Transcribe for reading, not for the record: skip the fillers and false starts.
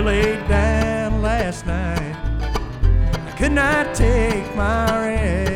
laid down last night, I could not take my rest.